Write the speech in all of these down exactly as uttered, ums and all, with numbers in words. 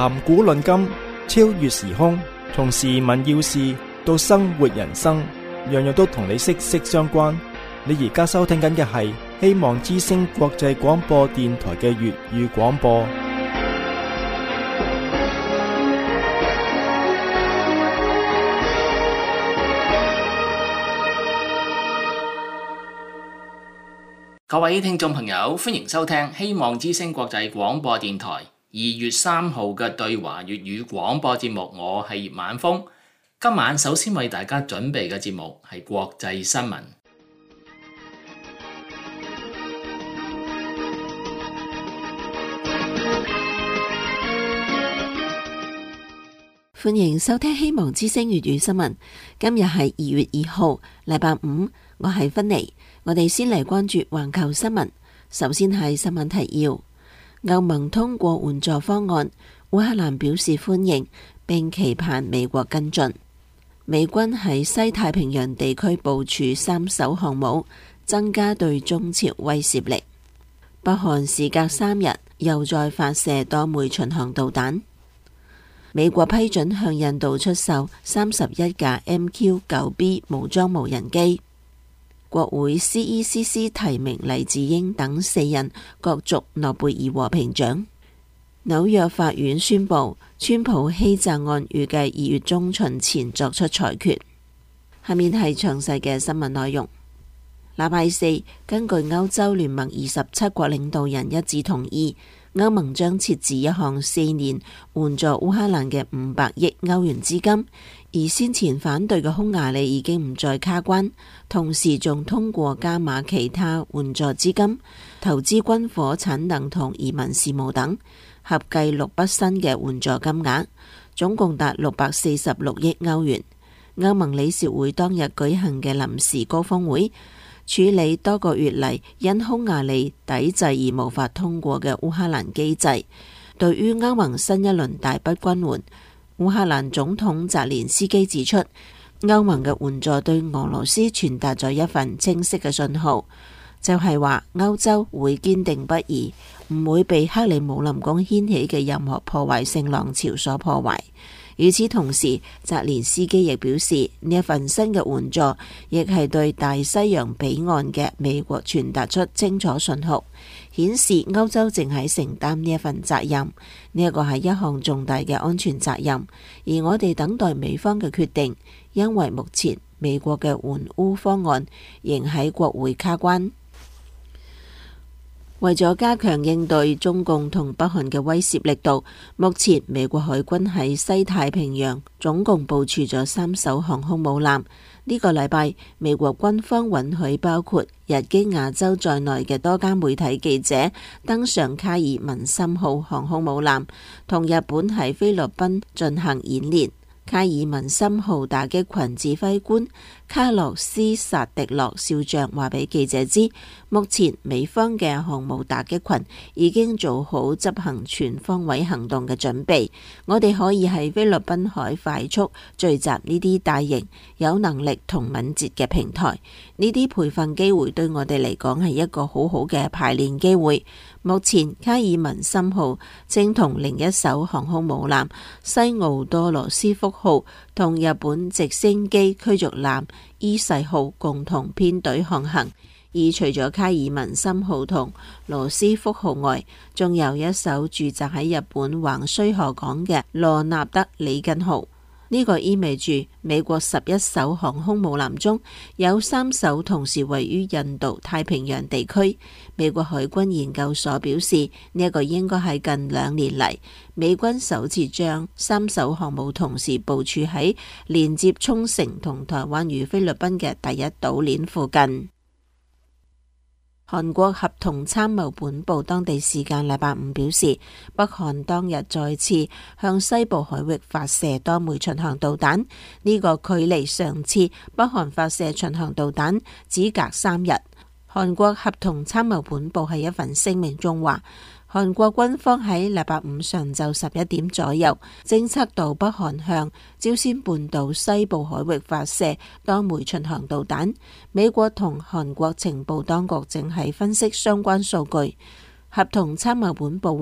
談古論今，超越時空，從時聞要事到生活人生，樣樣都同你息息相關。你而家收聽緊嘅係希望之聲國際廣播電台嘅粵語廣播。 各位聽眾朋友，歡迎收聽希望之聲國際廣播電台二月三號嘅對華粵語廣播節目。我係葉晚風。今晚首先為大家準備嘅節目係國際新聞。 歡迎收聽希望之聲粵語新聞。今日係二月二號，禮拜五，我係芬妮。我哋先嚟關注環球新聞。首先係新聞提要：歐盟通過援助方案，烏克蘭表示歡迎，並期盼美國跟進。美軍喺西太平洋地區部署三艘航母，增加對中朝威懾力。北韓時隔三日又再發射多枚巡航導彈。美國批准向印度出售三十一架 M Q 九 B 武裝無人機。國會 C E C C 提名黎智英等四人角逐諾貝爾和平獎。紐約法院宣布，川普欺詐案預計二月中旬前作出裁決。下面係詳細嘅新聞內容。禮拜四，根據歐洲聯盟二十七國領導人一致同意，歐盟將設置一項四年援助烏克蘭嘅五百億歐元資金，而先前反對嘅匈牙利已經唔再卡關，同時仲通過加碼其他援助資金，投資軍火產能同移民事務等，合計六筆新嘅援助金額，總共達六百四十六億歐元。歐盟理事會當日舉行嘅臨時高峰會，處理多個月嚟因匈牙利抵制而無法通過嘅烏克蘭機制。對於歐盟新一輪大筆軍援，烏克蘭總統澤連斯基指出，歐盟嘅援助對俄羅斯傳達咗一份清晰嘅信號，就係話歐洲會堅定不移，唔會被克里姆林宮掀起嘅任何破壞性浪潮所破壞。與此同時，澤連斯基亦表示，呢一份新嘅援助亦係對大西洋彼岸嘅美國傳達出清楚信號，顯示歐洲正喺承擔呢一份責任。呢一個係一項重大嘅安全責任，而我哋等待美方嘅決定，因為目前美國嘅援烏方案仍喺國會卡關。為咗加強應對中共同北韓嘅威懾力度，目前美國海軍喺西太平洋總共部署咗三艘航空母艦。呢個禮拜，美國軍方允許包括日經亞洲在內嘅多家媒體記者登上卡爾文森號航空母艦，同日本喺菲律賓進行演練。卡爾文森號打擊群指揮官卡洛斯薩迪洛少將話俾記者知，目前美方嘅航母打擊群已經做好執行全方位行動嘅準備，我哋可以喺菲律賓海快速聚集呢啲大型、有能力同敏捷嘅平台。呢啲培訓機會對我哋嚟講係一個好好嘅排練機會。目前卡爾文森號正同另一艘航空母艦西奧多羅斯福號同日本直升機驅逐艦伊勢號共同編隊航行，而除咗卡爾文森號同羅斯福號外，仲有一艘駐紮喺日本橫須賀港嘅羅納德里根號。呢個意味住美國十一艘航空母艦中有三艘同時位於印度太平洋地區。美國海軍研究所表示，呢一個應該係近兩年嚟美軍首次將三艘航母同時部署喺連接沖繩同台灣與菲律賓嘅第一島鏈附近。韓國合同參謀本部當地時間禮拜五表示，北韓當日再次向西部海域發射多枚巡航導彈，呢個距離上次北韓發射巡航導彈只隔三日。韓國合同參謀本部喺一份聲明中話，韓國軍方喺禮拜五上晝十一點左右偵測到北韓向朝鮮半島西部海域發射多枚巡航導彈。美國同韓國情報當局正係分析相關數據。合同參謀本部話，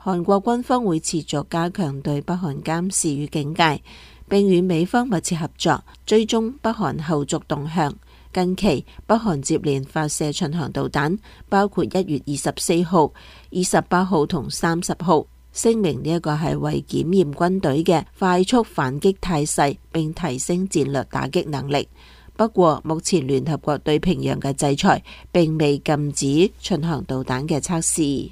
韓國軍方會持續加強對北韓監視與警戒，並與美方密切合作，追蹤北韓後續動向。近期北韓接連發射巡航導彈，包括一月二十四號、二十八號同三十號，聲明呢一個係為檢驗軍隊嘅快速反擊態勢，並提升戰略打擊能力。不過，目前聯合國對平壤嘅制裁並未禁止巡航導彈嘅測試。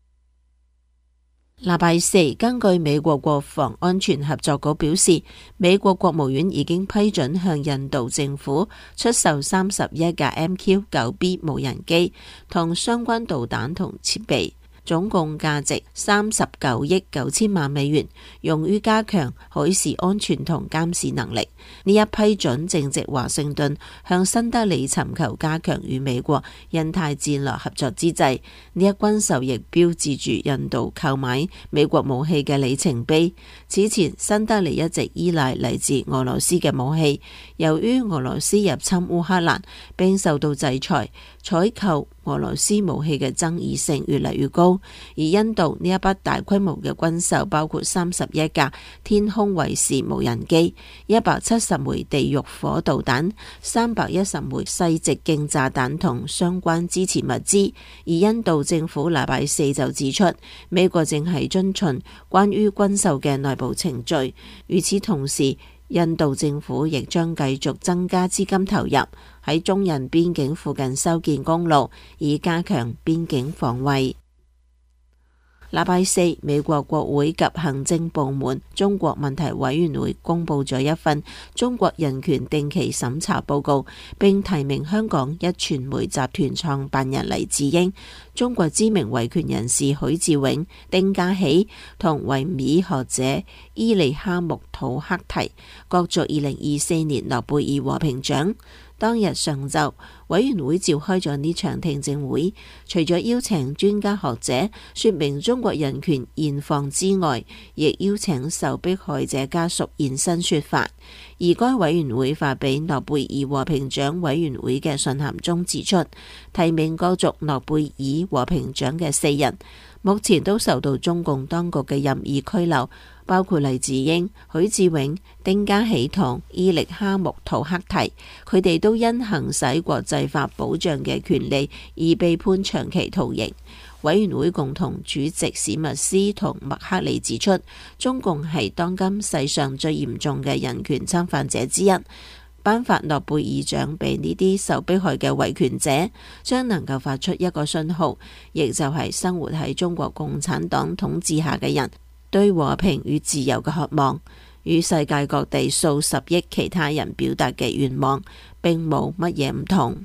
禮拜四，根據美國國防安全合作局表示，美國國務院已經批准向印度政府出售三十一架 M Q 九 B 無人機同相關導彈同設備，總共價值三十九億九千萬美元，用於加強海事安全同監視能力。呢一批准正值華盛頓向新德里尋求加強與美國印太戰略合作之際，呢一軍售亦標誌住印度購買美國武器嘅里程碑。此前，新德里一直依賴嚟自俄羅斯嘅武器，由於俄羅斯入侵烏克蘭並受到制裁，採購俄羅斯武器嘅爭議性越嚟越高。而印度呢一筆大規模嘅軍售包括三十一架天空衛士無人機、一百七十枚地獄火導彈、三百一十枚細直徑炸彈同相關支持物資。而印度政府禮拜四就指出，美國正係遵循關於軍售嘅內部程序。與此同時，印度政府亦將繼續增加資金投入喺中印邊境附近修建公路，以加強邊境防衛。禮拜四，美國國會及行政部門中國問題委員會公布咗一份中國人權定期審查報告，並提名香港壹傳媒集團創辦人黎智英、中國知名維權人士許志永、丁家喜同維吾爾學者伊利哈木土克提角逐二零二四年諾貝爾和平獎。當日上晝，委員會召開咗呢場聽證會，除咗邀請專家學者說明中國人權現況之外，亦邀請受迫害者家屬現身說法。而該委員會發俾諾貝爾和平獎委員會嘅信函中指出，提名角逐諾貝爾和平獎嘅四人，目前都受到中共當局嘅任意拘留，包括黎智英、許志永、丁家喜同伊力哈木圖克提，佢哋都因行使國際法保障嘅權利而被判長期徒刑。委員會共同主席史密斯同麥克利指出，中共係當今世上最嚴重嘅人權侵犯者之一。頒發諾貝爾獎俾呢啲受迫害嘅維權者，將能夠發出一個信號，亦就係生活喺中國共產黨統治下嘅人對和平與自由嘅渴望，與世界各地數十億其他人表達嘅願望並冇乜嘢唔同。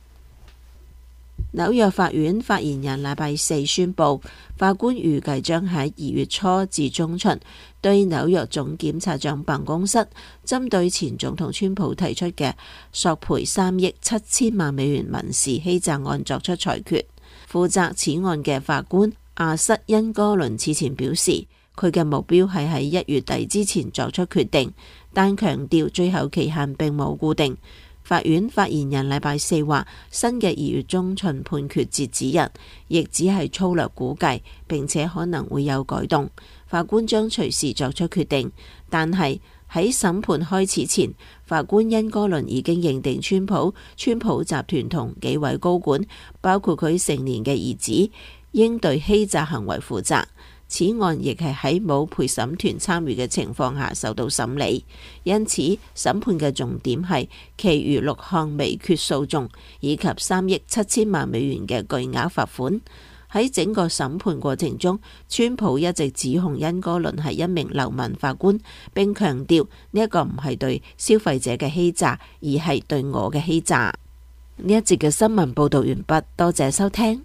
紐約法院發言人禮拜四宣布，法官預計將喺二月初至中旬對紐約總檢察長辦公室針對前總統川普提出嘅索賠三億七千萬美元民事欺詐案作出裁決。負責此案嘅法官阿瑟恩哥倫此前表示，佢嘅目標係喺一月底之前作出決定，但強調最後期限並冇固定。法院發言人禮拜四話，新嘅二月中旬判決截止日亦只係粗略估計，並且可能會有改動。法官將隨時作出決定，但係喺審判開始前，法官恩哥倫已經認定川普、川普集團同幾位高管，包括佢成年嘅兒子，應對欺詐行為負責。此案亦係喺冇陪審團參與嘅情況下受到審理，因此審判嘅重點係其餘六項未決訴訟以及三億七千萬美元嘅巨額罰款。喺整個審判過程中，川普一直指控恩哥倫係一名流氓法官，並強調呢一個唔係對消費者嘅欺詐，而係對我嘅欺詐。呢一節嘅新聞報道完畢，多謝收聽。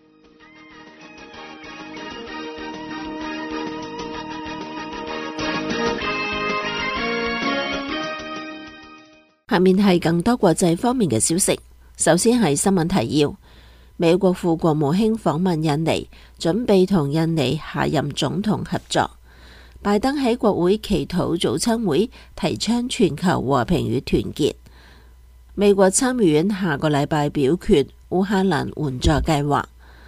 下面係更多國際方面嘅消息。首先係新聞提要：美國副國務卿訪問印尼，準備同印尼下任總統合作。拜登喺國會祈禱早餐會提倡全球和平與團結。美國參議院下個禮拜表決烏克蘭援助計劃。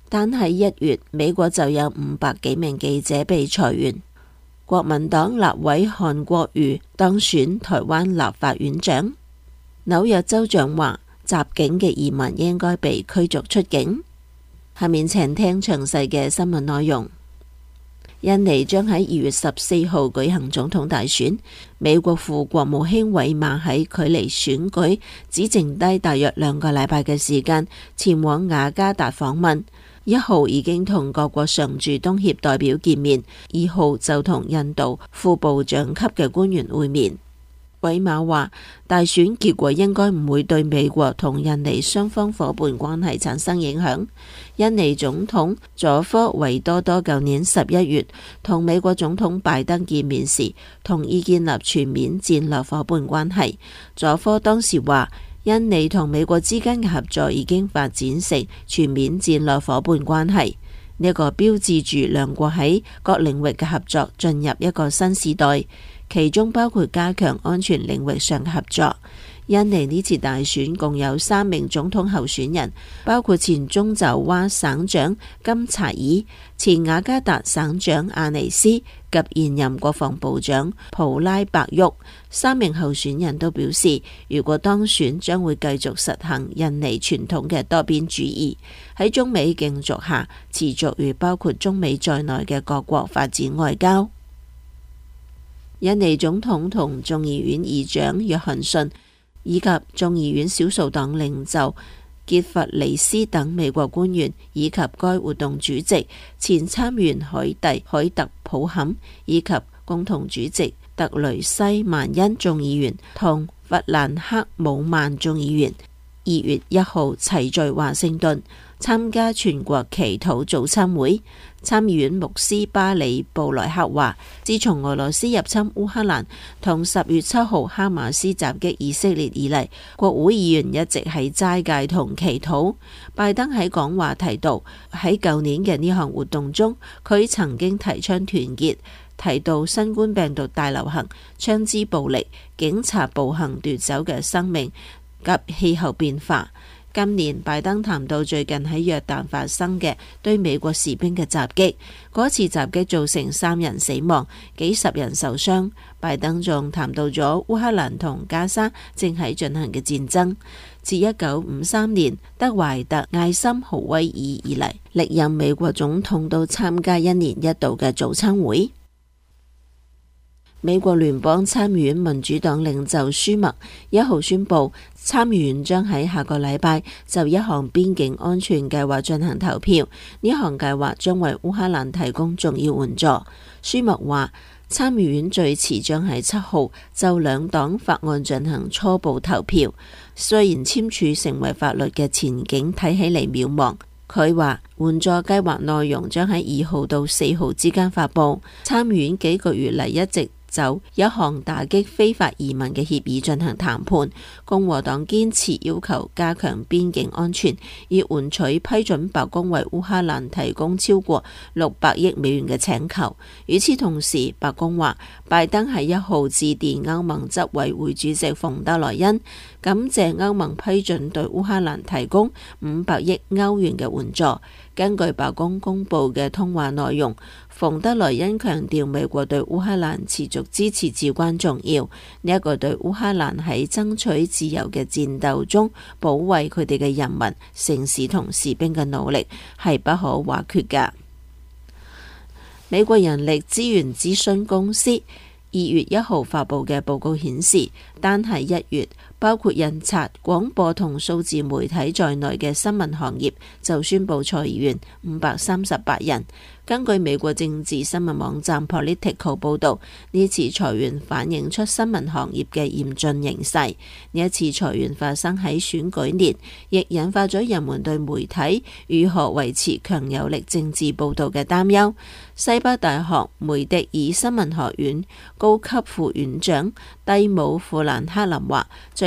單喺一月，美國就有五百幾名記者被裁員。國民黨立委韓國瑜當選台灣立法院長。紐約州長話，襲警嘅移民應該被驅逐出境。下面請聽詳細嘅新聞內容。印尼將喺二月十四號舉行總統大選。美國副國務卿韋馬喺距離選舉只剩低大約兩個禮拜嘅時間，前往雅加達訪問。一號已經同各國常駐東協代表見面，二號就同印度副部長級嘅官員會面。韋馬話，大選結果應該唔會對美國同印尼雙方伙伴關係產生影響。印尼總統佐科維多多舊年十一月同美國總統拜登見面時，同意建立全面戰略伙伴關係。佐科當時話，印尼同美國之間嘅合作已經發展成全面戰略伙伴關係，呢、這個標誌住兩國喺各領域嘅合作進入一個新時代。其中包括加強安全領域上嘅合作。印尼呢次大選共有三名總統候選人，包括前中爪哇省長金查爾、前雅加達省長阿尼斯及現任國防部長普拉伯沃。三名候選人都表示，如果當選，將會繼續實行印尼傳統嘅多邊主義，喺中美競逐下，持續與包括中美在內嘅各國發展外交。印尼總統同眾議院議長約翰遜以及眾議院少數黨領袖傑弗里斯等美國官員，以及該活動主席前參議員海蒂海特普坎以及共同主席特雷西曼恩眾議員同弗蘭克姆曼眾議員，二月一號齊聚華盛頓參加全國祈禱早餐會。參議院牧師巴里布萊克話，自從俄羅斯入侵烏克蘭同十月七號哈馬斯襲擊以色列以嚟，國會議員一直喺齋戒同祈禱。拜登喺講話提到，喺舊年嘅呢項活動中，佢曾經提倡團結，提到新冠病毒大流行、槍支暴力、警察暴行奪走嘅生命及氣候變化。今年拜登談到最近喺約旦發生嘅對美國士兵嘅襲擊，嗰次襲擊造成三人死亡，幾十人受傷。拜登仲談到咗烏克蘭同加沙正喺進行嘅戰爭。自一九五三年德懷特艾森豪威爾以嚟，歷任美國總統都參加一年一度嘅早餐會。美國聯邦參議院民主黨領袖舒默一號宣布，參議院將喺下個禮拜就一項邊境安全計劃進行投票。呢項計劃將為烏克蘭提供重要援助。舒默話，參議院最遲將喺七號就兩黨法案進行初步投票。雖然簽署成為法律嘅前景睇起嚟渺茫，佢話援助計劃內容將喺二號到四號之間發布。參議院幾個月嚟一直就一項打擊非法移民嘅協議進行談判。共和黨堅持要求加強邊境安全，以換取批准白宮為烏克蘭提供超過六百億美元嘅請求。與此同時，白宮話拜登喺一號致電歐盟執委會主席馮德萊恩，感謝歐盟批准對烏克蘭提供五百億歐元嘅援助。根據白宮公佈嘅通話內容，馮德萊恩強調美國對烏克蘭持續支持至關重要，呢、這、一個對烏克蘭喺爭取自由嘅戰鬥中保衛佢哋嘅人民、城市同士兵嘅努力係不可或缺㗎。美國人力資源諮詢公司二月一號發佈嘅報告顯示，單係一月，包括印刷、廣播同數字媒體在內嘅新聞行業就宣布裁員五百三十八人。根據美國政治新聞網站 Politico 報導，呢次裁員反映出新聞行業嘅嚴峻形勢。呢一次裁員發生喺選舉年，亦引發咗人們對媒體如何維持強有力政治報導嘅擔憂。西北大學梅迪爾新聞學院高級副院長蒂姆·富蘭克林話：最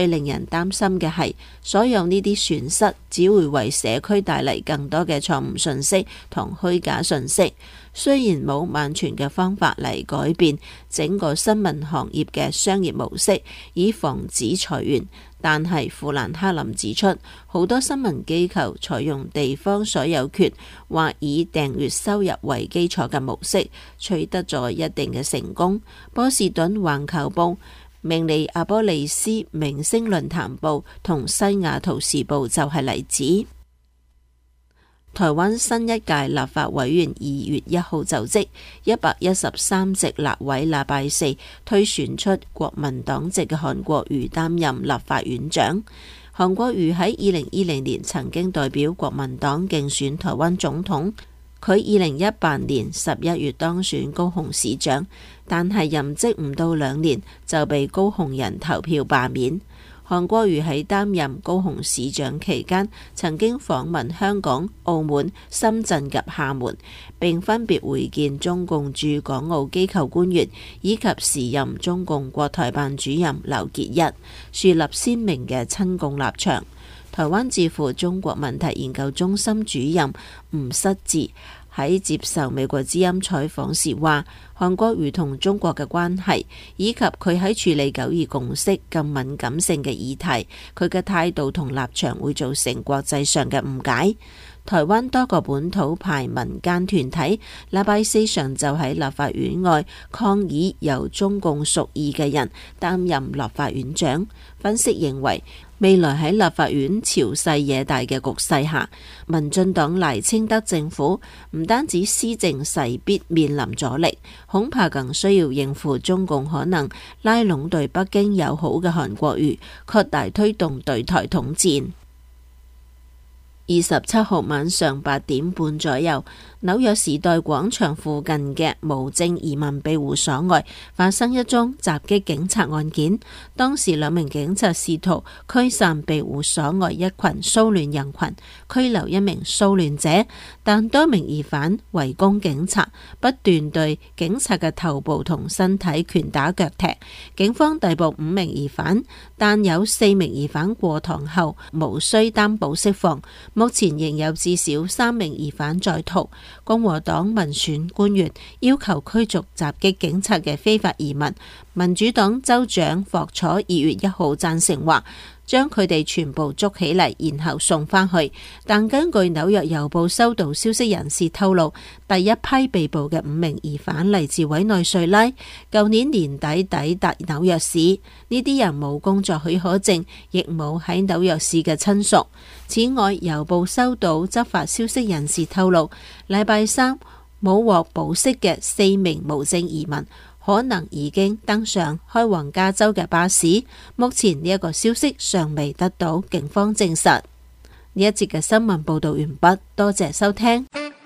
最令人擔心嘅係，所有呢啲損失只會為社區帶嚟更多嘅錯誤信息同虛假信息。雖然冇萬全嘅方法嚟改變整個新聞行業嘅商業模式，以防止裁員，但係富蘭克林指出，好多新聞機構採用地方所有權或以訂閱收入為基礎嘅模式，取得咗一定嘅成功。波士頓環球報、明尼阿波利斯明星論壇報同西雅圖時報就係例子。台灣新一屆立法委員二月一號就職，一百一十三席立委禮拜四推選出國民黨籍嘅韓國瑜擔任立法院長。韓國瑜喺二零二零年曾經代表國民黨競選台灣總統，佢二零一八年十一月當選高雄市長，但係任職唔到兩年就被高雄人投票罷免。韓國瑜喺擔任高雄市長期間，曾經訪問香港、澳門、深圳及廈門，並分別會見中共駐港澳機構官員以及時任中共國台辦主任劉結一，樹立鮮明嘅親共立場。台灣智庫中國問題研究中心主任吳失志喺接受美國之音採訪時話，韓國瑜同中國嘅關係，以及佢喺處理九二共識咁敏感性嘅議題，佢嘅態度同立場會造成國際上嘅誤解。台灣多個本土派民間團體禮拜四上就喺立法院外抗議由中共屬意嘅人擔任立法院長。分析認為，未來喺立法院朝勢野大嘅局勢下，民進黨賴清德政府唔單止施政勢必面臨阻力，恐怕更需要應付中共可能拉攏對北京友好嘅韓國瑜，擴大推動對台統戰。二十七號晚上八點半左右，紐約時代廣場附近嘅無證移民庇護所外發生一宗襲擊警察案件。當時兩名警察試圖驅散庇護所外一群騷亂人群，拘留一名騷亂者，但多名疑犯圍攻警察，不斷對警察嘅頭部同身體拳打腳踢。警方逮捕五名疑犯，但有四名疑犯過堂後無需擔保釋放。目前仍有至少三名疑犯在逃。共和黨民選官員要求驅逐襲擊警察嘅非法移民。民主黨州長霍楚二月一號贊成話，將佢哋全部捉起嚟，然後送返去。但根據紐約郵報收到消息人士透露，第一批被捕嘅五名疑犯嚟自委內瑞拉，舊年年底抵達紐約市。呢啲人冇工作許可證，亦冇喺紐約市嘅親屬。此外，郵報收到執法消息人士透露，禮拜三冇獲保釋嘅四名無證移民可能已經登上開往加州嘅巴士。目前呢一個消息尚未得到警方證實。呢一節嘅新聞報道完畢，多謝收聽。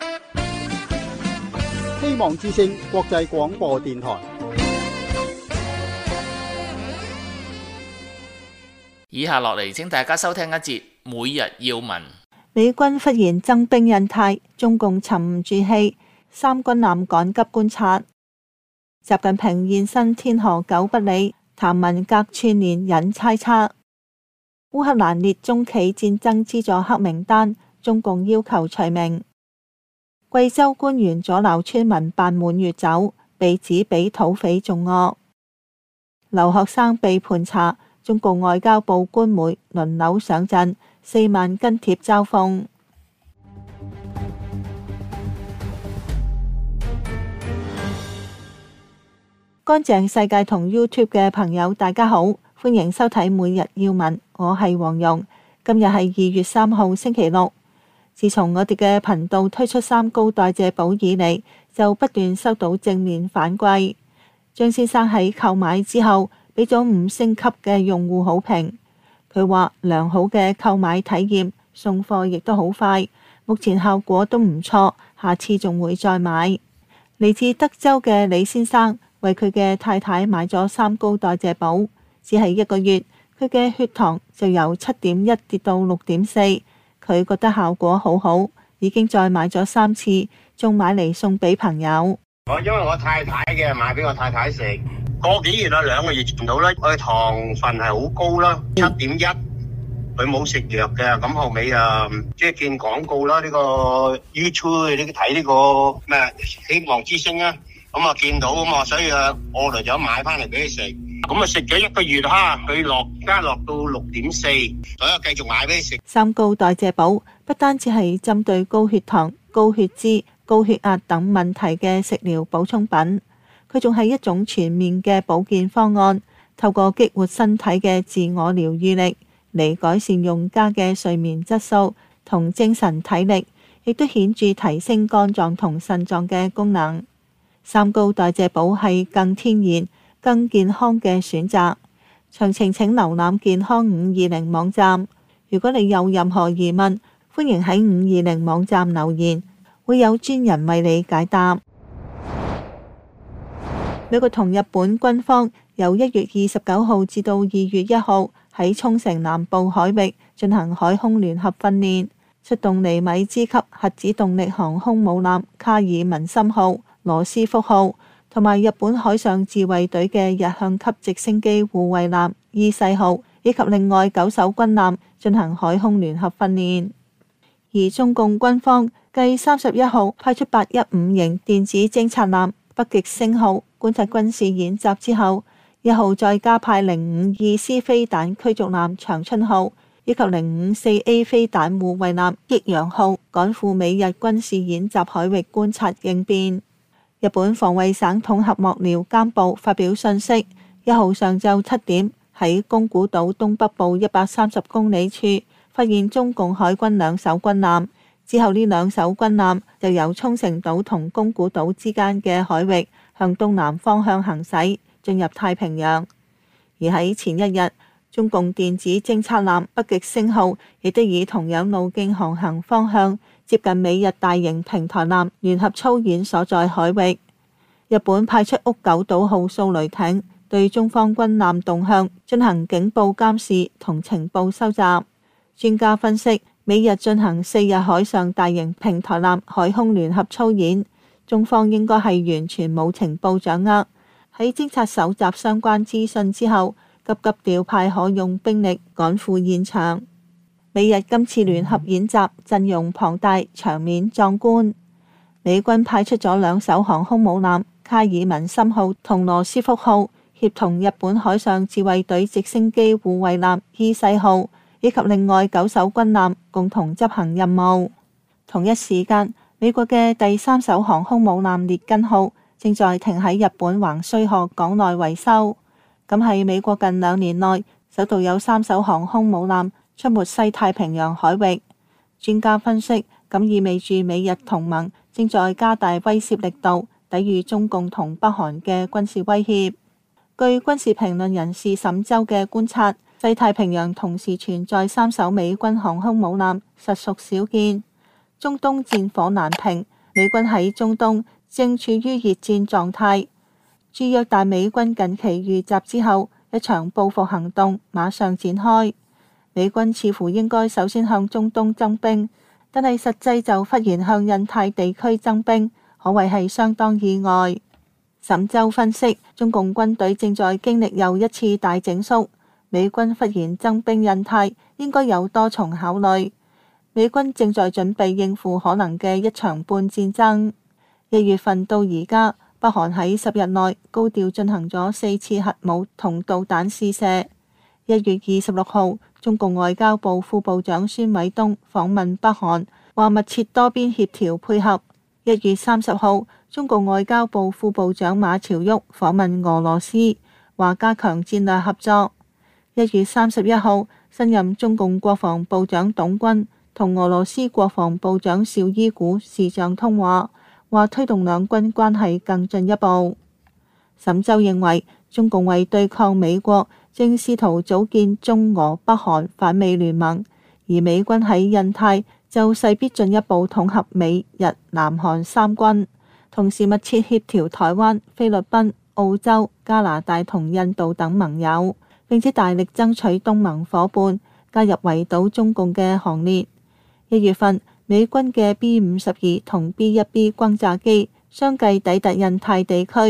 希望之聲國際廣播電台。 以下落嚟，請大家收聽一節每日要聞。 美軍忽然增兵印太，中共沉唔住氣，三軍艦趕急觀察。習近平現身天河久不理，譚文革串連引猜測。烏克蘭列中企戰爭資助黑名單，中共要求除名。貴州官員阻撓村民辦滿月酒，被指比土匪仲惡。留學生被盤查，中共外交部官媒輪流上陣，四萬跟帖嘲諷。乾淨世界同 YouTube 嘅朋友大家好，歡迎收睇每日要聞，我係黃蓉。今日係二月三號星期六。自從我哋嘅頻道推出三高代謝寶以嚟，就不斷收到正面反饋。張先生喺購買之後俾咗五星級嘅用戶好評，佢話良好嘅購買體驗，送貨亦都好快，目前效果都唔錯，下次仲會再買。嚟自德州嘅李先生為佢嘅太太買咗三高代謝寶，只係一個月，佢嘅血糖就由七點一跌到六點四，佢覺得效果好好，已經再買咗三次，仲買嚟送俾朋友。 我因為我太太嘅買俾我太太食， 個幾月啦，兩個月前到啦，佢糖分係好高啦，七點一，佢冇食藥嘅，咁後尾啊，即係見廣告啦，呢個 YouTube 呢睇呢個咩希望之星啊，咁啊見到啊嘛，所以啊，我嚟咗買翻嚟俾佢食，咁啊食咗一個月哈，佢落加落到六點四，所以繼續買俾佢食。 三高代謝寶不單止係針對高血糖、高血脂、高血壓等問題嘅食療補充品，佢仲係一種全面嘅保健方案，透過激活身體嘅自我療愈力嚟改善用家嘅睡眠質素同精神體力，亦都顯著提升肝臟同腎臟嘅功能。三高代謝寶係更天然、更健康嘅選擇。詳情請瀏覽健康五二零網站。如果你有任何疑問，歡迎喺五二零網站留言，會有專人為你解答。美國同日本軍方由一月二十九號至到二月一號喺沖繩南部海域進行海空聯合訓練，出動尼米茲級核子動力航空母艦卡爾文森號、羅斯福號同埋日本海上自衛隊嘅日向級直升機護衛艦伊勢號，以及另外九艘軍艦進行海空聯合訓練。而中共軍方繼三十一號派出八一五型電子偵察艦北極星號觀察軍事演習之後，一號再加派零五二 C 飛彈驅逐艦長春號以及零五四 A 飛彈護衛艦益陽號趕赴美日軍事演習海域觀察應變。日本防衛省統合幕僚監部發表信息，一號上晝七點喺宮古島東北部一百三十公里處發現中共海軍兩艘軍艦，之後呢兩艘軍艦就由沖繩島同宮古島之間嘅海域向東南方向行駛，進入太平洋。而喺前一日，中共電子偵察艦北極星號亦都以同樣路徑航行方向接近美日大型平台艦聯合操演所在海域。日本派出屋久島號掃雷艇對中方軍艦動向進行警報監視同情報收集。專家分析，美日進行四日海上大型平台艦海空聯合操演，中方應該係完全冇情報掌握，喺偵察搜集相關資訊之後，急急調派可用兵力趕赴現場。美日今次聯合演習陣容龐大，場面壯觀。美軍派出咗兩艘航空母艦卡爾文森號同羅斯福號，協同日本海上自衛隊直升機護衛艦伊勢號以及另外九艘軍艦共同執行任務。同一時間，美國嘅第三艘航空母艦列根號正在停喺日本橫須賀港內維修。咁係美國近兩年內首度有三艘航空母艦出沒西太平洋海域。專家分析，咁意味住美日同盟正在加大威懾力度，抵禦中共同北韓嘅軍事威脅。據軍事評論人士沈周嘅觀察，西太平洋同時存在三艘美軍航空母艦，實屬少見。中東戰火難平，美軍喺中東正處於熱戰狀態。駐約旦美軍近期遇襲之後，一場報復行動馬上展開。美軍似乎應該首先向中東增兵，但係實際就忽然向印太地區增兵，可謂係相當意外。沈周分析，中共軍隊正在經歷又一次大整肅，美軍忽然增兵印太，應該有多重考慮。美軍正在準備應付可能嘅一場半戰爭。一月份到而家，北韓喺十日內高調進行咗四次核武同導彈試射。一月二十六號，中共外交部副部長孫偉東訪問北韓，話密切多邊協調配合。一月三十號，中共外交部副部長馬朝旭訪問俄羅斯，話加強戰略合作。一月三十一號，新任中共國防部長董軍同俄羅斯國防部長紹伊古視像通話，話推動兩軍關係更進一步。沈周認為，中共為對抗美國，正試圖組建中俄北韓反美聯盟，而美軍喺印太就勢必進一步統合美日南韓三軍，同時密切協調台灣、菲律賓、澳洲、加拿大同印度等盟友，並且大力爭取東盟夥伴加入圍堵中共嘅行列。一月份，美軍嘅 B 五十二同 B 一 B 轟炸機相繼抵達印太地區，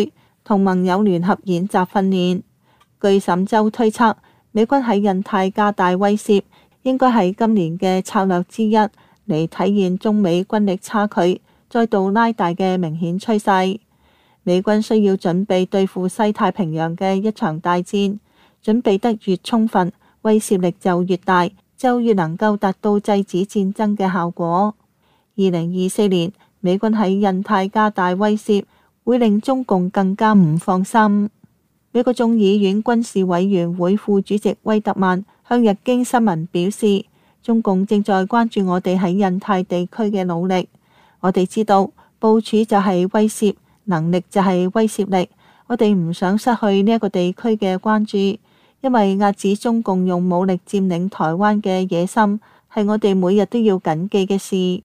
同盟友聯合演習訓練。據沈舟推測，美軍喺印太加大威懾，應該係今年嘅策略之一，嚟體現中美軍力差距再度拉大嘅明顯趨勢。美軍需要準備對付西太平洋嘅一場大戰，準備得越充分，威懾力就越大，就越能夠達到制止戰爭嘅效果。二零二四年，美軍喺印太加大威懾，會令中共更加唔放心。美國眾議院軍事委員會副主席威特曼向日經新聞表示，中共正在關注我哋喺印太地區嘅努力。我哋知道部署就係威懾，能力就係威懾力。我哋唔想失去呢一個地區嘅關注，因為遏止中共用武力佔領台灣嘅野心，係我哋每日都要謹記嘅事。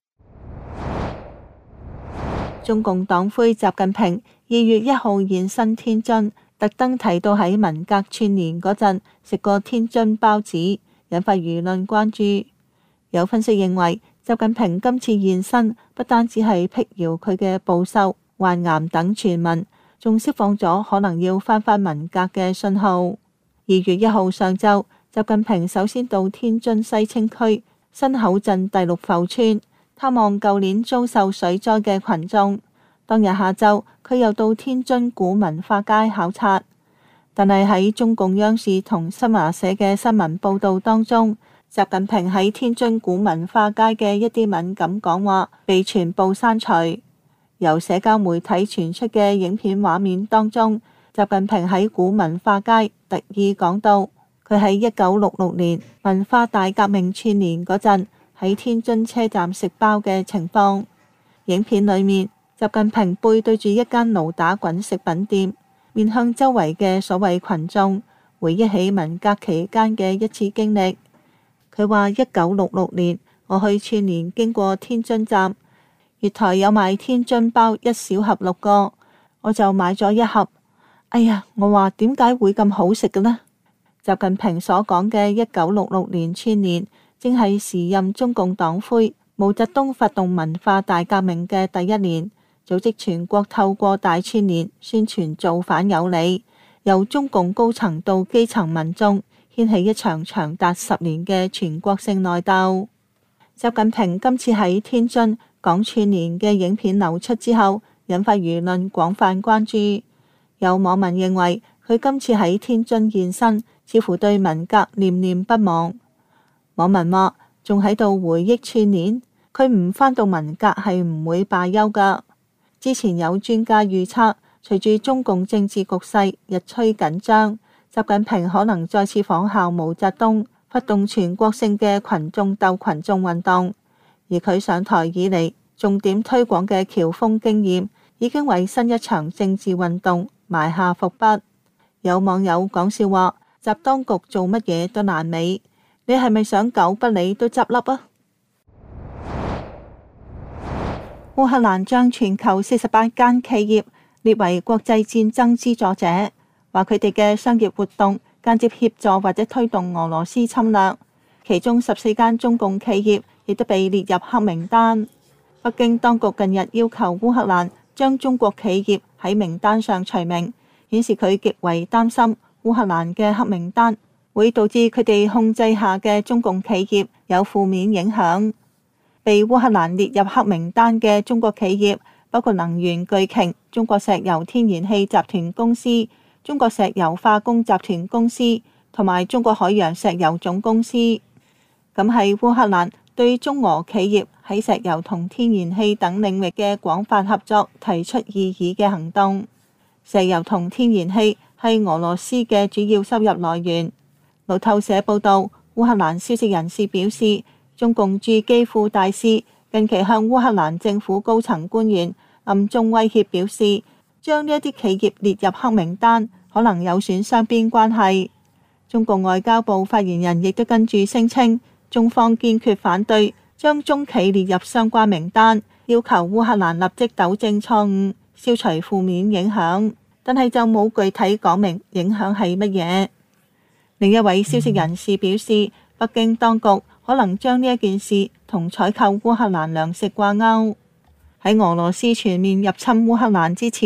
中共黨魁習近平二月一號現身天津，特登提到喺文革串聯嗰陣食過天津包子，引發輿論關注。有分析認為，習近平今次現身不單只係闢謠佢嘅暴瘦、患癌等傳聞，仲釋放咗可能要翻返文革嘅信號。二月一號上晝，習近平首先到天津西青區新口鎮第六埠村探望舊年遭受水災嘅群眾。當日下晝，佢又到天津古文化街考察。但係喺中共央視同新華社嘅新聞報道當中，習近平喺天津古文化街嘅一啲敏感講話被全部刪除。由社交媒體傳出嘅影片畫面當中，習近平喺古文化街特意講到佢喺一九六六年文化大革命串聯嗰陣喺天津車站食包嘅情況。影片裏面，習近平背對住一間爐打滾食品店，面向周圍嘅所謂群眾，回憶起文革期間嘅一次經歷。佢話：一九六六年我去串聯經過天津站，月台有賣天津包，一小盒六個，我就買咗一盒。哎呀，我話點解會咁好食嘅呢？習近平所講嘅一九六六年串聯，正係時任中共黨魁毛澤東發動文化大革命嘅第一年，組織全國透過大串聯宣傳造反有理，由中共高層到基層民眾掀起一場長達十年嘅全國性內鬥。習近平今次喺天津講串聯嘅影片流出之後，引發輿論廣泛關注。有網民認為佢今次喺天津現身，似乎對文革念念不忘。網民話：仲喺度回憶串聯，佢唔返到文革係唔會罷休㗎。之前有專家預測，隨住中共政治局勢日趨緊張，習近平可能再次仿效毛澤東，發動全國性嘅群眾鬥群眾運動。而佢上台以嚟，重點推廣嘅喬峰經驗，已經為新一場政治運動埋下伏筆。有網友講笑話：習當局做乜嘢都爛尾，你係咪想狗不理都執笠啊？烏克蘭將全球四十八間企業列為國際戰爭資助者，話佢哋嘅商業活動間接協助或者推動俄羅斯侵略。其中十四間中共企業亦都被列入黑名單。北京當局近日要求烏克蘭將中國企業喺名單上除名，顯示佢極為擔心烏克蘭嘅黑名單會導致佢哋控制下嘅中共企業有負面影響。被烏克蘭列入黑名單嘅中國企業包括能源巨擎中國石油天然氣集團公司、中國石油化工集團公司同埋中國海洋石油總公司。咁係烏克蘭對中俄企業喺石油同天然氣等領域嘅廣泛合作提出異議嘅行動。石油同天然氣係俄羅斯嘅主要收入來源。路透社報道，烏克蘭消息人士表示，中共駐基輔大使近期向烏克蘭政府高層官員暗中威脅，表示將呢一啲企業列入黑名單可能有損雙邊關係。中共外交部發言人亦都跟住聲稱，中方堅決反對將中企列入相關名單，要求烏克蘭立即糾正錯誤，消除負面影響，但係就冇具體講明影響係乜嘢。另一位消息人士表示，北京當局可能將呢一件事同採購烏克蘭糧食掛鈎。喺俄羅斯全面入侵烏克蘭之前，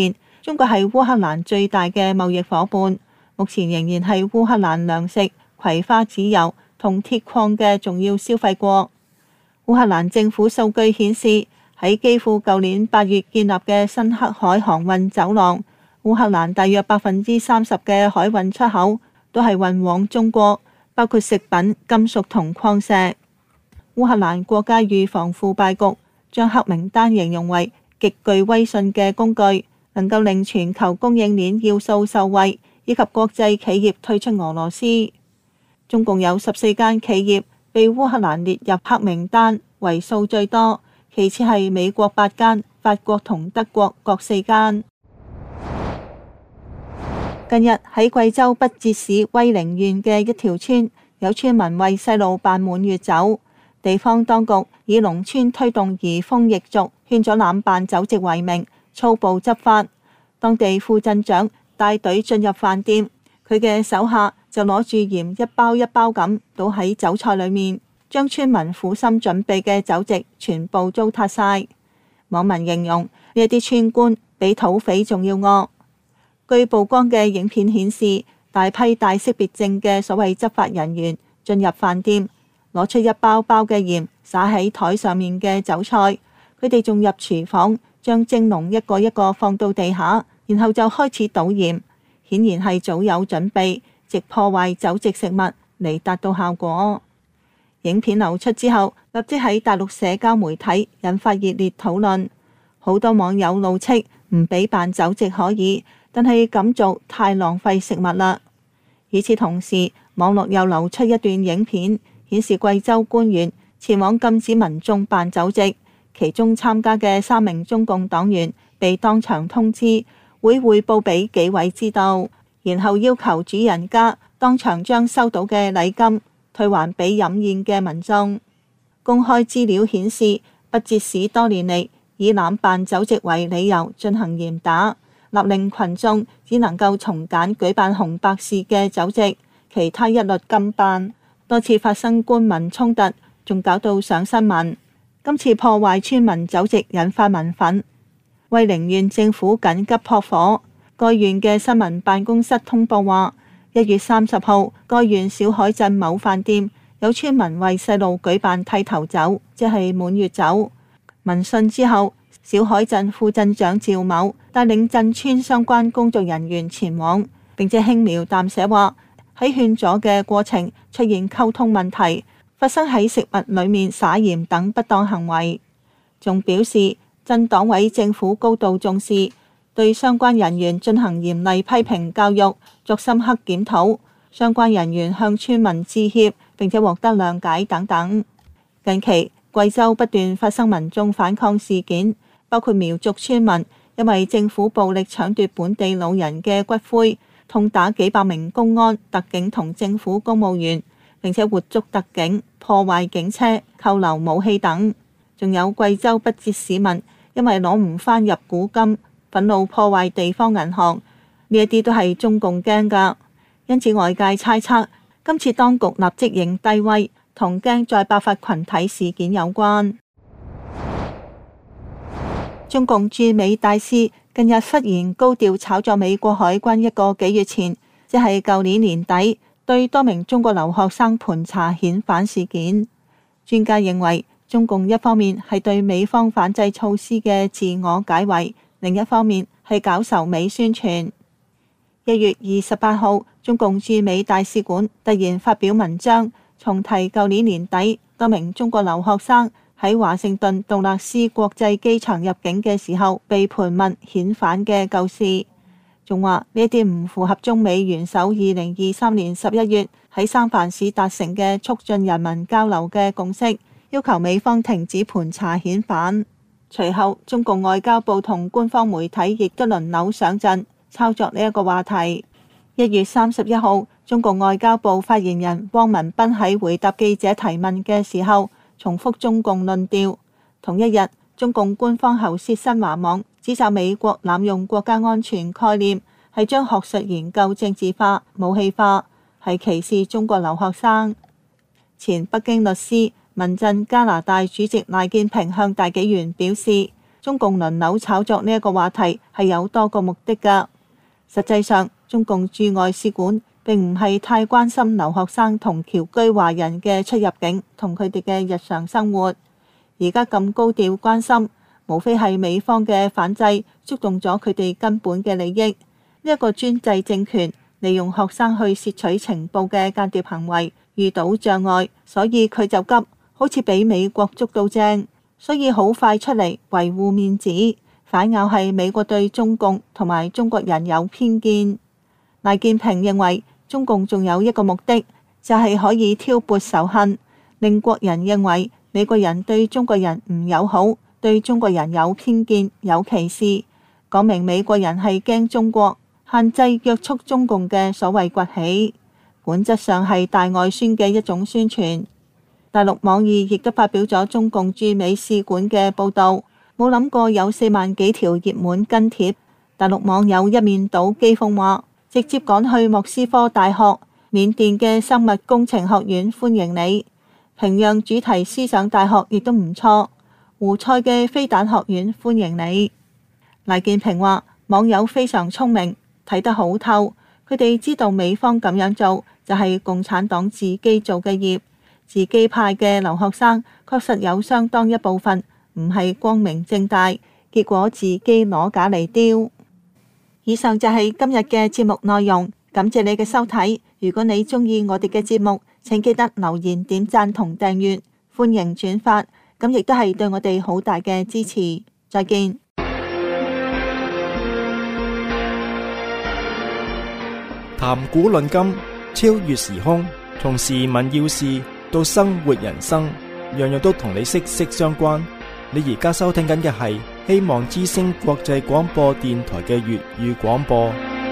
中國係烏克蘭最大嘅貿易夥伴，目前仍然係烏克蘭糧食、葵花籽油同鐵礦嘅重要消費國。烏克蘭政府數據顯示，喺基輔舊年八月建立嘅新黑海航運走廊，烏克蘭大約百分之三十嘅海運出口都係運往中國，包括食品、金屬同礦石。烏克蘭國家預防腐敗局將黑名單形容為極具威信嘅工具，能夠令全球供應鏈要素受惠，以及國際企業退出俄羅斯。中共有十四間企業被烏克蘭列入黑名單，為數最多，其次係美國八間，法國同德國各四間。近日喺貴州筆節市威寧縣嘅一條村，有村民為細路辦滿月酒，地方當局以農村推動移風易俗、勸阻濫辦酒席為名，粗暴執法。當地副鎮長帶隊進入飯店，佢嘅手下就攞住鹽一包一包咁倒喺酒菜裏面，將村民苦心準備嘅酒席全部糟蹋晒。網民形容呢一啲村官比土匪仲要惡。據曝光嘅影片顯示，大批帶識別證嘅所謂執法人員進入飯店，攞出一包包嘅鹽灑喺台上面嘅酒菜，佢哋仲入廚房將蒸籠一個一個放到地下，然後就開始倒鹽，顯然係早有準備，藉破壞酒席食物嚟達到效果。影片流出之後，立即喺大陸社交媒體引發熱烈討論，好多網友怒斥唔俾辦酒席可以，但係咁做太浪費食物啦。與此同時，網絡又流出一段影片，顯示貴州官員前往禁止民眾辦酒席，其中參加嘅三名中共黨員被當場通知會匯報俾紀委知道，然後要求主人家當場將收到嘅禮金退還俾飲宴嘅民眾。公開資料顯示，筆節市多年嚟以濫辦酒席為理由進行嚴打，勒令群眾只能夠從簡舉辦紅白事嘅酒席，其他一律禁辦。多次發生官民衝突，仲搞到上新聞。今次破壞村民酒席引發民憤，威寧縣政府緊急撲火。該縣嘅新聞辦公室通報話，一月三十號，該縣小海鎮某飯店有村民為細路舉辦剃頭酒，即係滿月酒。聞訊之後，小海鎮副鎮長趙某帶領鎮村相關工作人員前往，並且輕描淡寫話喺勸阻嘅過程出現溝通問題，發生喺食物裡面撒鹽等不當行為。仲表示鎮黨委政府高度重視，對相關人員進行嚴厲批評教育，作深刻檢討。相關人員向村民致歉，並且獲得諒解等等。近期貴州不斷發生民眾反抗事件，包括苗族村民因為政府暴力搶奪本地老人嘅骨灰，痛打幾百名公安、特警同政府公務員，並且活捉特警、破壞警車、扣留武器等。仲有貴州筆節市民因為攞唔返入股金，憤怒破壞地方銀行，呢一啲都係中共驚㗎。因此外界猜測，今次當局立即認低威，同驚再爆發群體事件有關。中共駐美大使近日忽然高調炒作美國海軍一個幾月前，即係舊年年底對多名中國留學生盤查遣返事件。專家認為，中共一方面係對美方反制措施嘅自我解圍，另一方面係搞仇美宣傳。一月二十八號，中共駐美大使館突然發表文章，重提舊年年底多名中國留學生喺華盛頓杜勒斯國際機場入境嘅時候被盤問遣返嘅舊事，仲話呢啲唔符合中美元首二零二三年十一月喺三藩市達成嘅促進人民交流嘅共識，要求美方停止盤查遣返。隨後，中共外交部同官方媒體亦都輪流上陣操作呢一個話題。一月三十一號，中共外交部發言人汪文斌喺回答記者提問嘅時候，重複中共論調。同一日，中共官方喉舌新華網指責美國濫用國家安全概念，係將學術研究政治化、武器化，係歧視中國留學生。前北京律師、民陣加拿大主席賴建平向大紀元表示， 中共輪流炒作呢一個話題係有多個目的㗎。實際上，中共駐外使館並唔係太關心留學生同僑居華人嘅出入境同佢哋嘅日常生活。而家咁高調關心，無非係美方嘅反制觸動咗佢哋根本嘅利益。呢一個專制政權利用學生去竊取情報嘅間諜行為遇到障礙，所以佢就急，好似俾美國捉到正，所以好快出嚟維護面子，反咬係美國對中共同埋中國人有偏見。賴建平認為中共仲有一個目的，就係可以挑撥仇恨，令國人認為美國人對中國人唔友好，對中國人有偏見有歧視，講明美國人係驚中國，限制約束中共嘅所謂崛起，本質上係大外宣嘅一種宣傳。大陸網易亦都發表咗中共駐美使館嘅報導，冇諗過有四萬幾條熱門跟帖。大陸網友一面倒譏諷話，直接趕去莫斯科大學、緬甸嘅生物工程學院歡迎你，平壤主題思想大學亦都唔錯，胡塞嘅飛彈學院歡迎你。賴建平話，網友非常聰明，睇得好透，佢哋知道美方咁樣做就係共產黨自己做嘅業，自己派嘅留學生確實有相當一部分唔係光明正大，結果自己攞架嚟丟。以上就係今日嘅節目內容，感謝你嘅收睇。如果你鍾意我哋嘅節目，請記得留言、點讚同訂閱，歡迎轉發，咁亦都係對我哋好大嘅支持。再見。 談古論今，超越時空，從時聞要事到生活人生，樣樣都同你息息相關。你而家收聽緊嘅係希望之聲國際廣播電台嘅粵語廣播。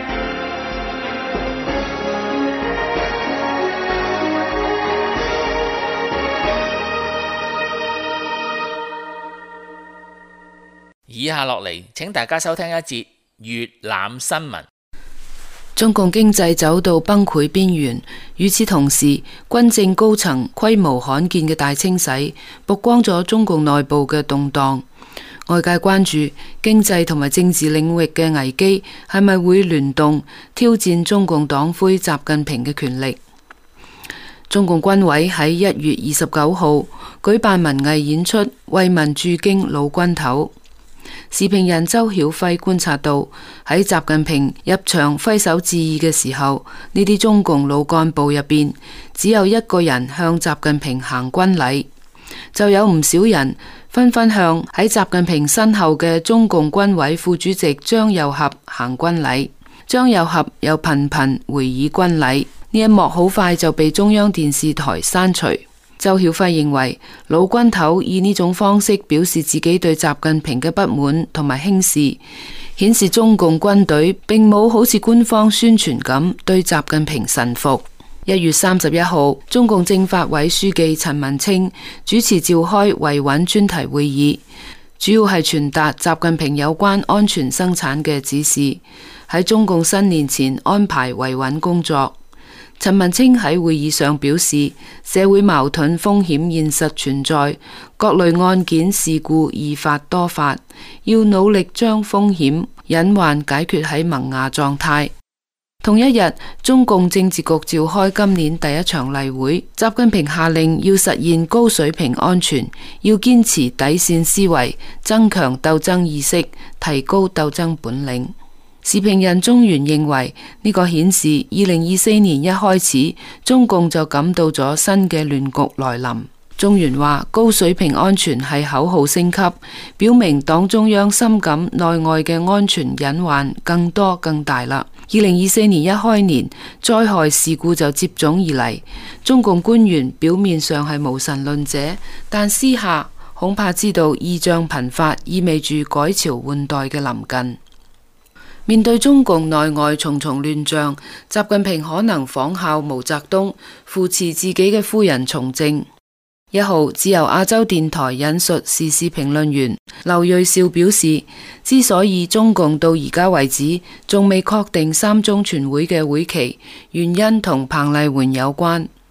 以下落嚟，請大家收聽一節粵覽新聞。 中共經濟走到崩潰邊緣，與此同時，軍政高層規模罕見嘅大清洗，曝光咗中共內部嘅動盪。外界關注經濟同埋政治領域嘅危機係咪會聯動挑戰中共黨魁習近平嘅權力。中共軍委喺一月二十九號舉辦文藝演出，為民駐京老軍頭。時評人周曉輝觀察到，喺習近平入場揮手致意嘅時候，呢啲中共老幹部入邊只有一個人向習近平行軍禮，就有唔少人紛紛向喺習近平身後嘅中共軍委副主席張又俠行軍禮，張又俠又頻頻回以軍禮。呢一幕好快就被中央電視台刪除。周曉輝認為，老軍頭以呢種方式表示自己對習近平嘅不滿同埋輕視，顯示中共軍隊並冇好似官方宣傳咁對習近平臣服。一月三十一號，中共政法委書記陳文清主持召開維穩專題會議，主要係傳達習近平有關安全生產嘅指示，喺中共新年前安排維穩工作。陳文清喺會議上表示，社會矛盾風險現實存在，各類案件事故易發多發，要努力將風險隱患解決喺萌芽狀態。同一日，中共政治局召開今年第一場例會，習近平下令要實現高水平安全，要堅持底線思維，增強鬥爭意識，提高鬥爭本領。時評人中原認為，呢、這個顯示二零二四年一開始，中共就感到咗新嘅亂局來臨。中原話，高水平安全係口號升級，表明黨中央深感內外嘅安全隱患更多更大啦。二零二四年一開年，災害事故就接踵而嚟。中共官員表面上係無神論者，但私下恐怕知道異象頻發意味住改朝換代嘅臨近。面對中共內外重重亂象，習近平可能仿效毛澤東，扶持自己嘅夫人從政。一號，自由亞洲電台引述時事評論員劉銳紹表示，之所以中共到而家為止仲未確定三中全會嘅會期，原因同彭麗媛有關。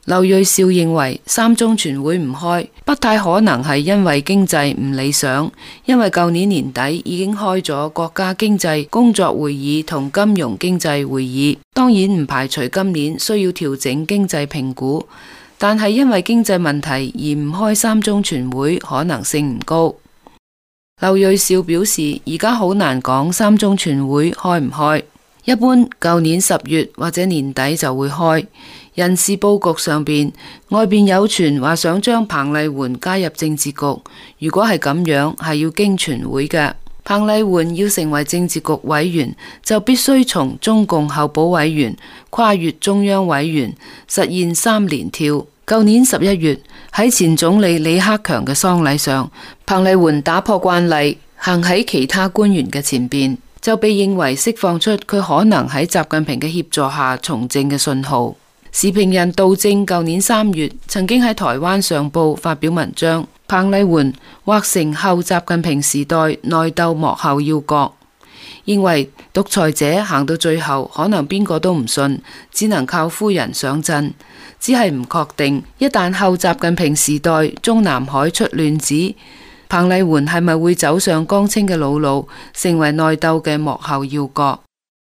劉銳紹認為三中全會唔開，不太可能係因為經濟唔理想，因為舊年年底已經開咗國家經濟工作會議同金融經濟會議，當然唔排除今年需要調整經濟評估，但係因為經濟問題而唔開三中全會可能性唔高。劉銳紹表示，而家好難講三中全會開唔開，一般舊年十月或者年底就會開。人事佈局上邊，外邊有傳話想將彭麗媛加入政治局，如果係咁樣，係要經全會嘅。彭麗媛要成為政治局委員，就必須從中共候補委員跨越中央委員，實現三連跳。舊年十一月喺前總理李克強嘅喪禮上，彭麗媛打破慣例，行喺其他官員嘅前邊，就被認為釋放出佢可能喺習近平嘅協助下從政嘅信號。時評人杜正舊年三月曾經喺台灣上報發表文章，彭麗媛畫成後習近平時代內鬥幕後要角，認為獨裁者行到最後可能邊個都唔信，只能靠夫人上陣，只係唔確定一旦後習近平時代中南海出亂子，彭麗媛係咪會走上江青嘅老路，成為內鬥嘅幕後要角。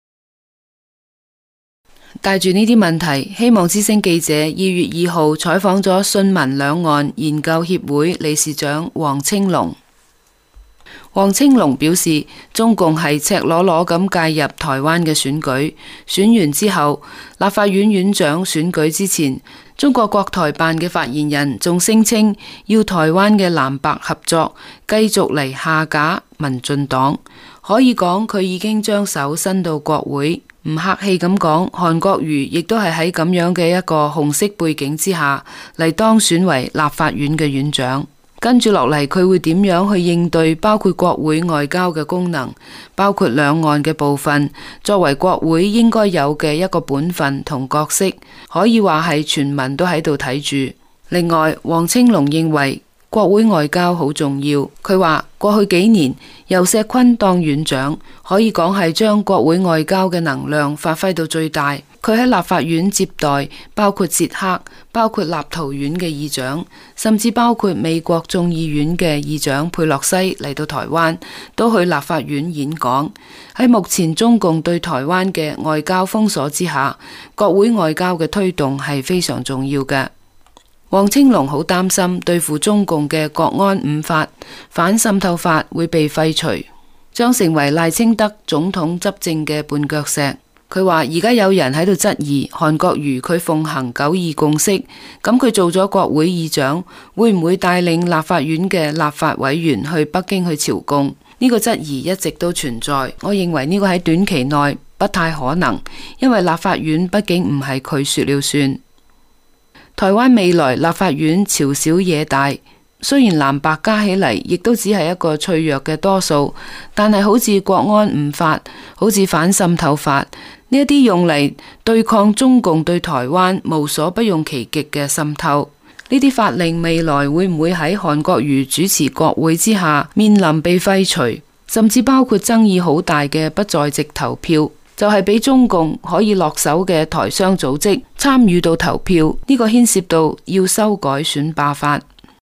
帶住呢啲問題，希望之聲記者二月二號採訪咗信民兩岸研究協會理事長黃青龍。黃青龍表示，中共係赤裸裸咁介入台灣嘅選舉，選完之後，立法院院長選舉之前，中國國台辦嘅發言人仲聲稱要台灣嘅藍白合作，繼續嚟下架民進黨。可以講佢已經將手伸到國會。唔客氣咁講，韓國瑜亦都係喺咁樣嘅一個紅色背景之下嚟當選為立法院嘅院長。跟住落嚟，佢會點樣去應對包括國會外交嘅功能，包括兩岸嘅部分，作為國會應該有嘅一個本分同角色，可以話係全民都喺度睇住。另外，黃青龍認為國會外交好重要。佢話過去幾年游錫堃當院長，可以講係將國會外交嘅能量發揮到最大。佢喺立法院接待包括捷克、包括立陶宛嘅議長，甚至包括美國眾議院嘅議長佩洛西嚟到台灣，都去立法院演講。喺目前中共對台灣嘅外交封鎖之下，國會外交嘅推動係非常重要嘅。黃青龍好擔心對付中共嘅國安五法、反滲透法會被廢除，將成為賴清德總統執政嘅絆腳石。佢話而家有人喺度質疑韓國瑜佢奉行九二共識，咁佢做咗國會議長，會唔會帶領立法院嘅立法委員去北京去朝貢？呢個質疑一直都存在，我認為呢個喺短期內不太可能，因為立法院畢竟唔係佢說了算。台灣未來立法院朝小野大，雖然藍白加起嚟亦都只係一個脆弱嘅多數，但係好似國安五法、好似反滲透法呢一啲用嚟對抗中共對台灣無所不用其極嘅滲透，呢啲法令未來會唔會喺韓國瑜主持國會之下面臨被廢除，甚至包括爭議好大嘅不在籍投票，就係俾中共可以落手嘅台商組織參與到投票，呢個牽涉到要修改選罷法。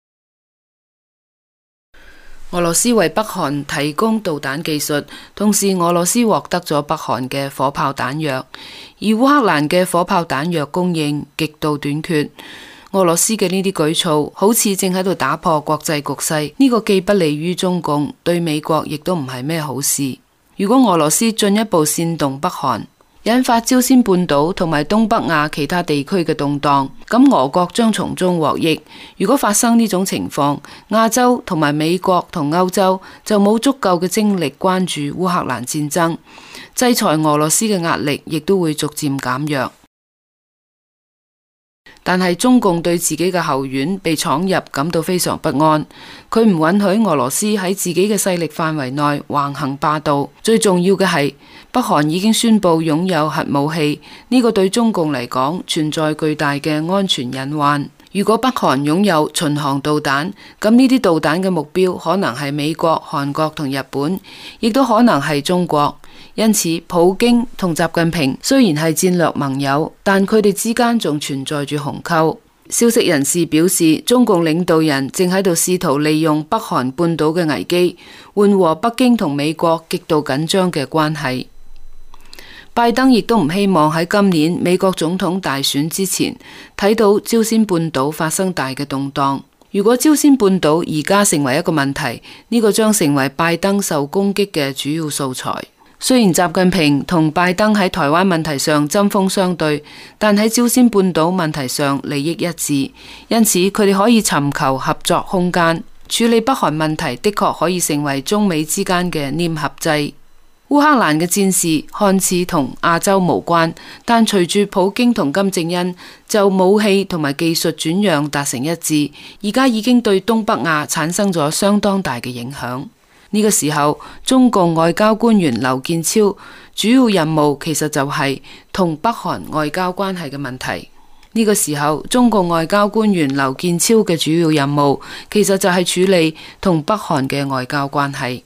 俄羅斯為北韓提供導彈技術，同時俄羅斯獲得咗北韓嘅火炮彈藥，而烏克蘭嘅火炮彈藥供應極度短缺。俄羅斯嘅呢啲舉措好似正喺度打破國際局勢，呢個既不利於中共，對美國亦都唔係咩好事。如果俄羅斯進一步煽動北韓，引發朝鮮半島同埋東北亞其他地區嘅動盪，咁俄國將從中獲益。如果發生呢種情況，亞洲同埋美國同歐洲就冇足夠嘅精力關注烏克蘭戰爭，制裁俄羅斯嘅壓力亦都會逐漸減弱。但係中共對自己嘅後院被闖入感到非常不安，佢唔允許俄羅斯喺自己嘅勢力範圍內橫行霸道。最重要嘅係，北韓已經宣布擁有核武器，呢個對中共嚟講存在巨大嘅安全隱患。如果北韓擁有巡航導彈，咁呢啲導彈嘅目標可能係美國、韓國同日本，亦都可能係中國。因此，普京同習近平雖然係戰略盟友，但佢哋之間仲存在住鴻溝。 消息人士表示，中共領導人正喺度試圖利用北韓半島嘅危機，緩和北京同美國極度緊張嘅關係。拜登亦都唔希望喺今年美國總統大選之前睇到朝鮮半島發生大嘅動盪。如果朝鮮半島而家成為一個問題，呢個將成為拜登受攻擊嘅主要素材。雖然習近平同拜登喺台灣問題上針鋒相對，但喺朝鮮半島問題上利益一致，因此佢哋可以尋求合作空間。處理北韓問題的確可以成為中美之間嘅黏合劑。烏克蘭嘅戰事看似同亞洲無關，但隨住普京同金正恩就武器同埋技術轉讓達成一致，而家已經對東北亞產生咗相當大嘅影響。呢個時候，中共外交官員劉建超主要任務其實就係同北韓外交關係嘅問題。呢個時候，中共外交官員劉建超嘅主要任務其實就係處理同北韓嘅外交關係。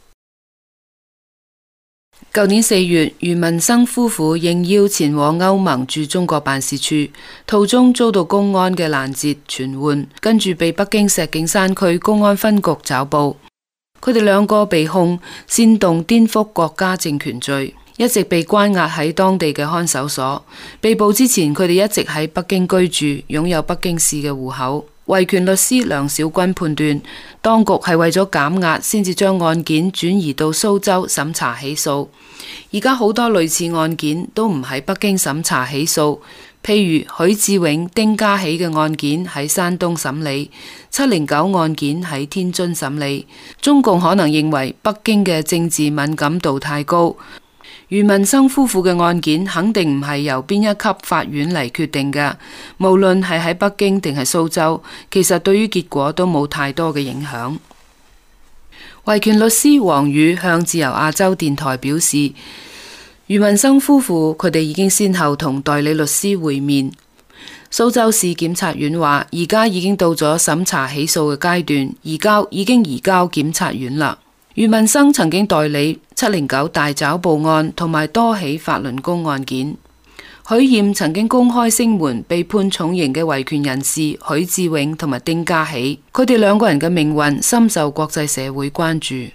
舊年四月，余文生夫婦應邀前往歐盟駐中國辦事處，途中遭到公安嘅攔截傳喚，跟住被北京石景山區公安分局抓捕。佢哋兩個被控煽動顛覆國家政權罪，一直被關押喺當地嘅看守所。被捕之前，佢哋一直喺北京居住，擁有北京市嘅戶口。維權律師梁小軍判斷，當局係為咗減壓，先至將案件轉移到蘇州審查起訴。而家好多類似案件都唔喺北京審查起訴，譬如許志永、丁家喜嘅案件喺山東審理，七零九案件喺天津審理。中共可能認為北京嘅政治敏感度太高。余文生夫婦嘅案件肯定唔係由邊一級法院嚟決定嘅，無論係喺北京定係蘇州，其實對於結果都冇太多嘅影響。維權律師黃宇向自由亞洲電台表示，余文生夫婦佢哋已經先後同代理律師會面。蘇州市檢察院話，而家已經到咗審查起訴嘅階段，移交已經移交檢察院啦。余文生曾經代理七零九大抓捕案同埋多起法輪功案件。許艷曾經公開聲援被判重刑嘅維權人士許志永同埋丁家喜，佢哋兩個人嘅命運深受國際社會關注。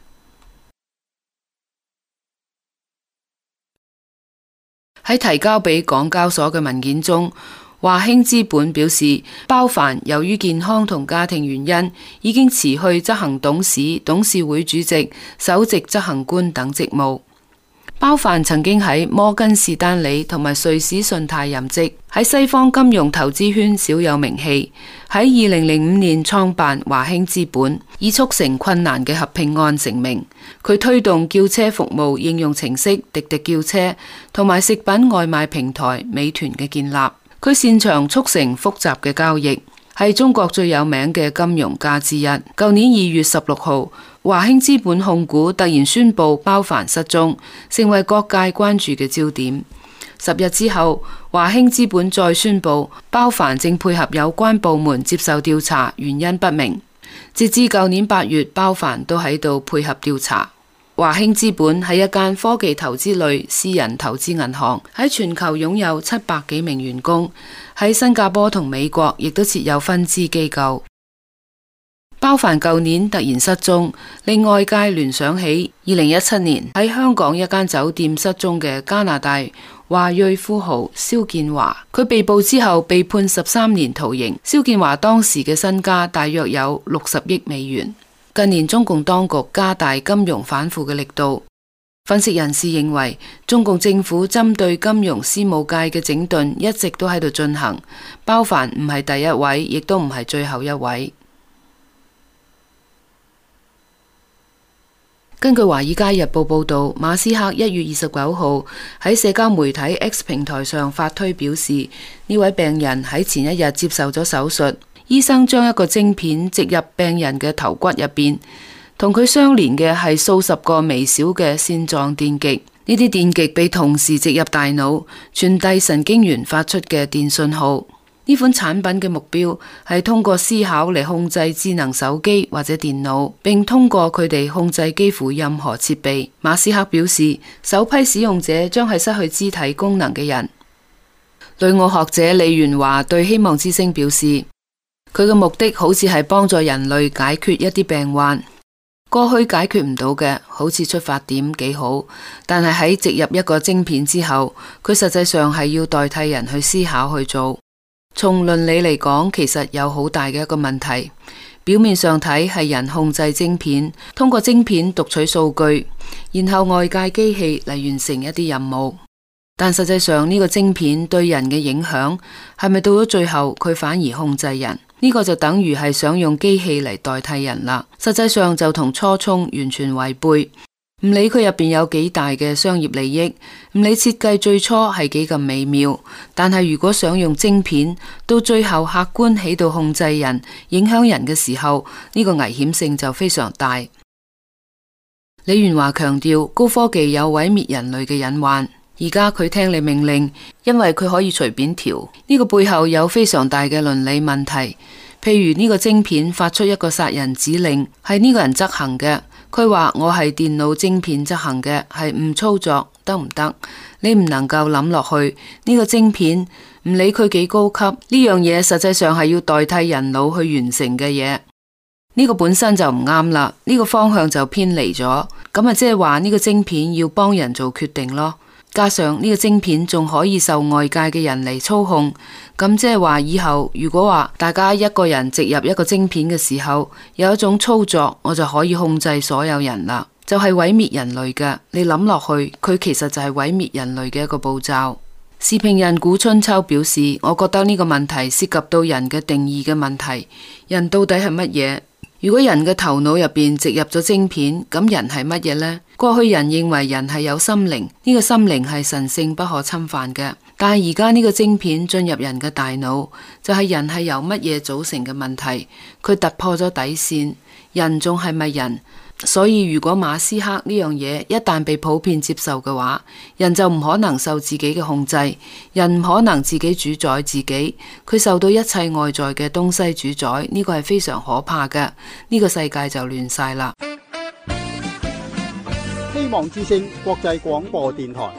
喺提交俾港交所嘅文件中，華興資本表示，包凡由於健康同家庭原因，已經辭去執行董事、董事會主席、首席執行官等職務。包凡曾經喺摩根士丹利同埋瑞士信貸任職，喺西方金融投資圈小有名氣。喺二零零五年創辦華興資本，以促成困難嘅合併案成名。佢推動叫車服務應用程式滴滴叫車同埋食品外賣平台美團嘅建立。佢擅長促成複雜嘅交易，係中國最有名嘅金融家之一。舊年二月十六號，華興資本控股突然宣布包凡失蹤，成為各界關注嘅焦點。十日之後，華興資本再宣布包凡正配合有關部門接受調查，原因不明。截至舊年八月，包凡都喺度配合調查。華興資本係一間科技投資類私人投資銀行，喺全球擁有七百幾名員工，喺新加坡同美國亦都設有分支機構。包凡舊年突然失蹤，令外界聯想起二零一七年喺香港一間酒店失蹤嘅加拿大華裔富豪蕭建華。佢被捕之後被判十三年徒刑。蕭建華當時嘅身家大約有六十億美元。近年中共當局加大金融反腐嘅力度，分析人士認為中共政府針對金融私募界嘅整頓一直都喺度進行，包凡唔係第一位，亦都唔係最後一位。根據《華爾街日報》報道，馬斯克一月二十九號喺社交媒體 X 平台上發推表示，呢位病人喺前一日接受咗手術。醫生將一個晶片植入病人嘅頭骨入邊，同佢相連嘅係數十個微小嘅線狀電極。呢啲電極被同時植入大腦，傳遞神經元發出嘅電信號。呢款產品嘅目標係通過思考嚟控制智能手機或者電腦，並通過佢哋控制幾乎任何設備。馬斯克表示，首批使用者將係失去肢體功能嘅人。旅澳學者李元華對希望之聲表示， 佢嘅目的好似係幫助人類解決一啲病患。過去解決唔到嘅，好似出發點幾好，但係喺植入一個晶片之後，佢實際上係要代替人去思考去做。從倫理嚟講，其實有好大嘅一個問題。表面上睇係人控制晶片，通過晶片讀取數據，然後外界機器嚟完成一啲任務。但實際上呢個晶片對人嘅影響係咪到咗最後佢反而控制人？呢個就等於係想用機器嚟代替人啦。實際上就同初衷完全違背。唔理佢入邊有幾大嘅商業利益，唔理設計最初係幾咁美妙，但係如果想用晶片到最後客觀起到控制人、影響人嘅時候，呢個危險性就非常大。李元華強調高科技有毀滅人類嘅隱患。而家佢聽你命令，因為佢可以隨便調，呢個背後有非常大嘅倫理問題。譬如呢個晶片發出一個殺人指令，係呢個人執行嘅，佢話我係電腦晶片執行嘅，係唔操作得唔得？你唔能夠諗落去，呢個晶片唔理佢幾高級，呢樣嘢實際上係要代替人腦去完成嘅嘢，呢個本身就唔啱啦，呢個方向就偏離咗，咁啊即係話呢個晶片要幫人做決定咯。加上呢個晶片仲可以受外界嘅人嚟操控，咁即係話以後如果話大家一個人植入一個晶片嘅時候，有一種操作我就可以控制所有人啦，就係毀滅人類嘅。你諗落去，佢其實就係毀滅人類嘅一個步驟。時評人古春秋表示，我覺得呢個問題涉及到人嘅定義嘅問題，人到底係乜嘢？如果人嘅頭腦入邊植入咗晶片，咁人係乜嘢呢？過去人認為人係有心靈，呢個心靈係神聖不可侵犯嘅。但係而家呢個晶片進入人嘅大腦，就係人係由乜嘢組成嘅問題，佢突破咗底線，人仲係咪人？所以如果馬斯克呢樣嘢一旦被普遍接受嘅話，人就唔可能受自己嘅控制，人唔可能自己主宰自己，佢受到一切外在嘅東西主宰，呢個係非常可怕嘅，呢個世界就亂晒啦。 希望之聲國際廣播電台。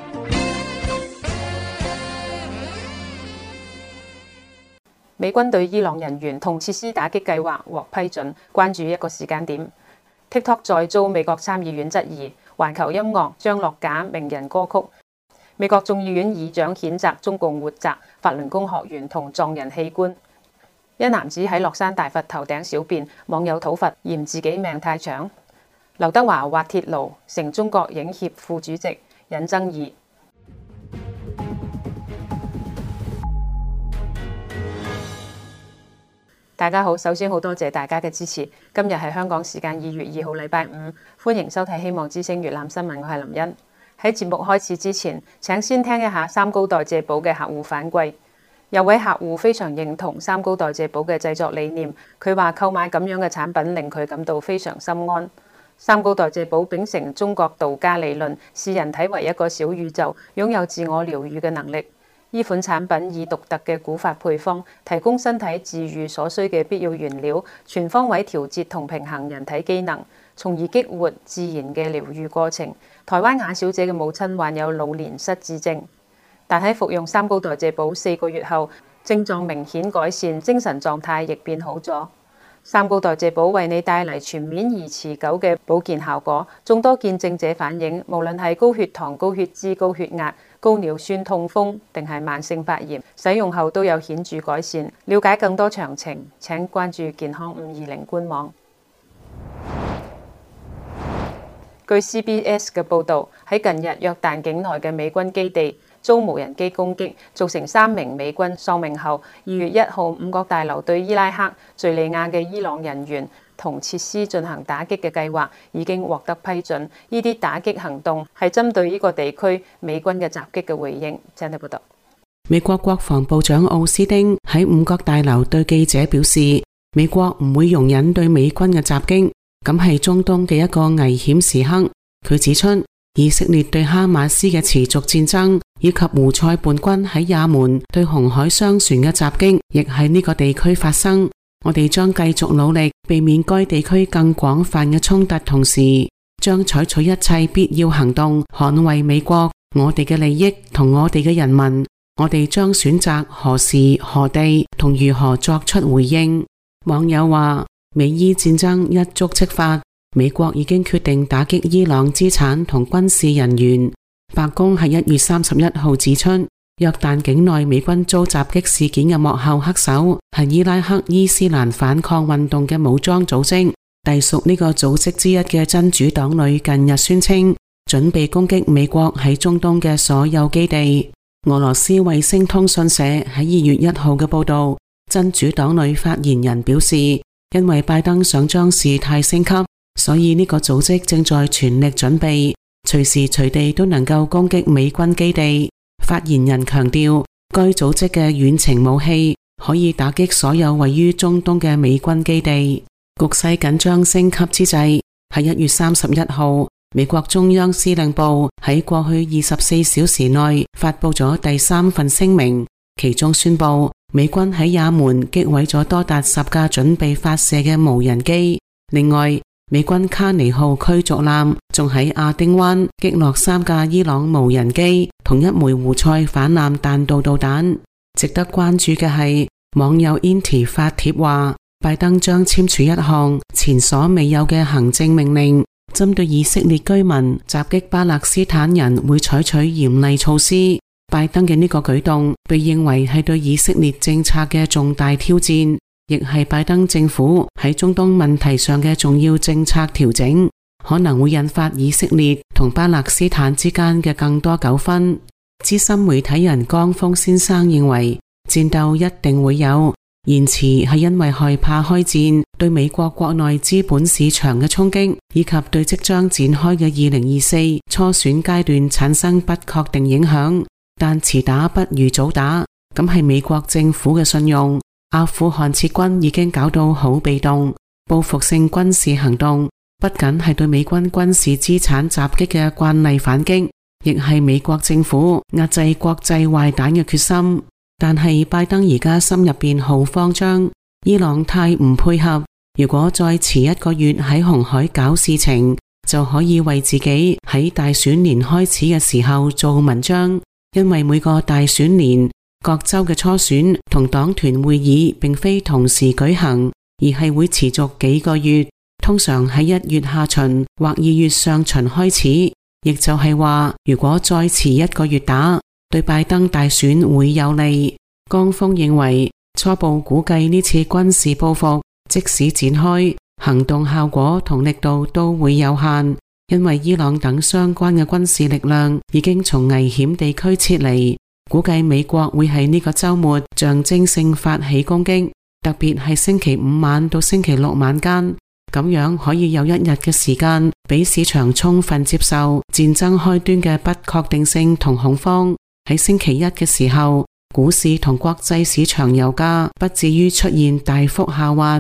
美軍對伊朗人員同設施打擊計劃獲批准，關注一個時間點。TikTok 再遭美國參議院質疑，環球音樂將落架名人歌曲。美國眾議院議長譴責中共活摘法輪功學員同藏人器官。一男子喺樂山大佛頭頂小便，網友討伐嫌自己命太長。劉德華滑鐵盧成中國影協副主席，引爭議。大家好，首先好多謝大家嘅支持。今日係香港時間二月二號禮拜五，歡迎收睇希望之聲粵覽新聞，我係林茵。喺節目開始之前，請先聽一下三高代謝寶嘅客戶反饋。有位客戶非常認同三高代謝寶嘅製作理念，佢話購買咁樣嘅產品令佢感到非常心安。三高代謝寶秉承中國道家理論，視人體為一個小宇宙，擁有自我療愈嘅能力。呢款產品以獨特嘅古法配方，提供身體自愈所需嘅必要原料，全方位調節同平衡人體機能，從而激活自然嘅療愈過程。台灣雅小姐嘅母親患有老年失智症，但喺服用三高代謝寶四個月後，症狀明顯改善，精神狀態亦變好咗。三高代謝寶為你帶嚟全面而持久嘅保健效果。眾多見證者反映，無論係高血糖、高血脂、高血壓、高尿酸、痛風定係慢性發炎，使用後都有顯著改善。了解更多詳情，請關注健康五二零官網。據 C B S 嘅報導，喺近日約旦境內嘅美軍基地遭無人機攻擊，造成三名美軍喪命後，二月一號五角大樓對伊拉克、敘利亞嘅伊朗人員同設施進行打擊嘅計劃已經獲得批准。呢啲打擊行動係針對呢個地區美軍嘅襲擊嘅回應。請睇報道。 美國國防部長奧斯汀喺五角大樓對記者表示，美國唔會容忍對美軍嘅襲擊，咁係中東嘅一個危險時刻。佢指出，以色列對哈馬斯嘅持續戰爭，以及胡塞叛軍喺也門對紅海商船嘅襲擊，亦喺呢個地區發生。我哋將繼續努力避免該地區更廣泛嘅衝突，同時將採取一切必要行動，捍衛美國我哋嘅利益同我哋嘅人民。我哋將選擇何時何地同如何作出回應。 網友話，美伊戰爭一觸即發，美國已經決定打擊伊朗資產同軍事人員。白宮喺一月三十一號指出，約旦境內美軍遭襲擊事件嘅幕後黑手係伊拉克伊斯蘭反抗運動嘅武裝組織。隸屬呢個組織之一嘅真主黨旅近日宣稱，準備攻擊美國喺中東嘅所有基地。俄羅斯衛星通訊社喺二月一號嘅報道，真主黨旅發言人表示，因為拜登想將事態升級，所以呢個組織正在全力準備，隨時隨地都能夠攻擊美軍基地。發言人強調，該組織嘅遠程武器可以打擊所有位於中東嘅美軍基地。局勢緊張升級之際，喺一月三十一號，美國中央司令部喺過去二十四小時內發佈咗第三份聲明，其中宣布美軍喺也門擊毀咗多達十架準備發射嘅無人機。另外，美軍卡尼號驅逐艦仲喺亞丁灣擊落三架伊朗無人機同一枚胡塞反艦彈道導彈。值得關注嘅係，網友 Inti 發帖話，拜登將簽署一項前所未有嘅行政命令，針對以色列居民襲擊巴勒斯坦人會採取嚴厲措施。拜登嘅呢個舉動被認為係對以色列政策嘅重大挑戰，亦係拜登政府喺中東問題上嘅重要政策調整，可能會引發以色列同巴勒斯坦之間嘅更多糾紛。資深媒體人江峰先生認為，戰鬥一定會有，延遲係因為害怕開戰對美國國內資本市場嘅衝擊，以及對即將展開嘅二零二四初選階段產生不確定影響。但遲打不如早打，咁係美國政府嘅信用。阿富汗撤軍已經搞到好被動，報復性軍事行動不僅係對美軍軍事資產襲擊嘅慣例反擊，亦係美國政府壓制國際壞蛋嘅決心。但係拜登而家心入邊好慌張，伊朗太唔配合，如果再遲一個月喺紅海搞事情，就可以為自己喺大選年開始嘅時候做文章。因為每個大選年，各州嘅初選同黨團會議並非同時舉行，而係會持續幾個月，通常喺一月下旬或二月上旬開始。亦就係話，如果再遲一個月打，對拜登大選會有利。江峰認為，初步估計呢次軍事報復即使展開，行動效果同力度都會有限，因為伊朗等相關嘅軍事力量已經從危險地區撤離。估計美國會喺呢個周末象徵性發起攻擊，特別係星期五晚到星期六晚間，咁樣可以有一日嘅時間俾市場充分接受戰爭開端嘅不確定性同恐慌。喺星期一嘅時候，股市同國際市場油價不至於出現大幅下滑。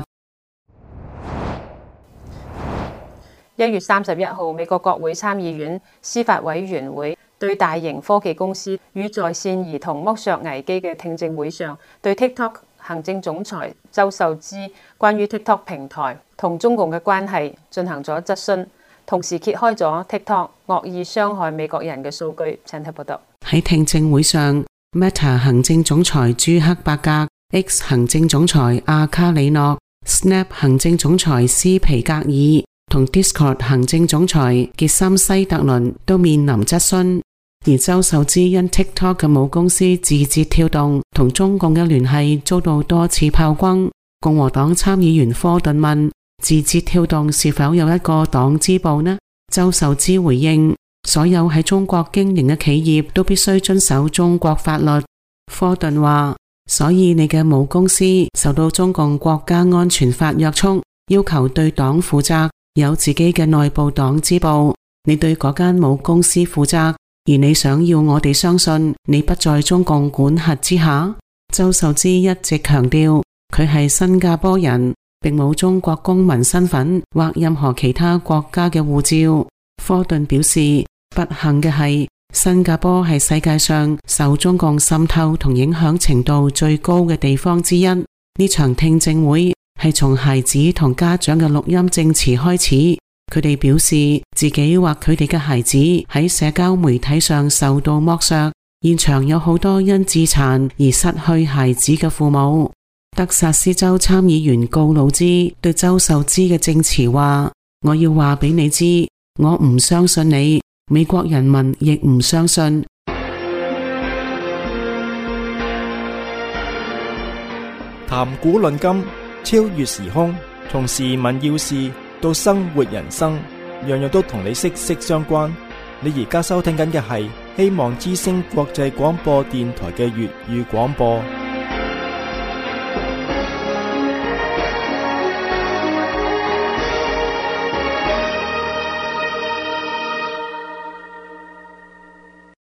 一月三十一號，美國國會參議院司法委員會對大型科技公司與在線兒童剝削危機嘅聽證會上，對 TikTok 行政總裁周受資關於 TikTok 平台同中共嘅關係進行咗質詢，同時揭開咗 TikTok 惡意傷害美國人嘅數據。請睇報道。 喺聽證會上， Meta 行政總裁朱克伯格、X 行政總裁阿卡里諾、Snap 行政總裁斯皮格爾同 Discord 行政總裁傑森西特倫都面臨質詢。而周受資因 TikTok 嘅母公司字節跳動同中共嘅聯繫遭到多次炮轟。共和黨參議員科頓問字節跳動是否有一個黨支部呢？周受資回應，所有喺中國經營嘅企業都必須遵守中國法律。科頓話，所以你嘅母公司受到中共國家安全法約束，要求對黨負責，有自己嘅內部黨支部，你對嗰間母公司負責，而你想要我哋相信你不在中共管轄之下。周受資一直強調佢係新加坡人，並冇中國公民身份或任何其他國家嘅護照。科頓表示，不幸嘅係新加坡係世界上受中共滲透同影響程度最高嘅地方之一。呢場聽證會係從孩子同家長嘅錄音證詞開始，佢哋表示自己或佢哋嘅孩子喺社交媒體上受到剝削，現場有好多因自殘而失去孩子嘅父母。 德薩斯州參議員告魯茲對周受資嘅證詞話：我要話俾你知，我唔相信你，美國人民亦唔相信。 談古論今，超越時空，從時聞要事到生活人生，樣樣都同你息息相關。你而家收聽緊嘅係希望之聲國際廣播電台嘅粵語廣播。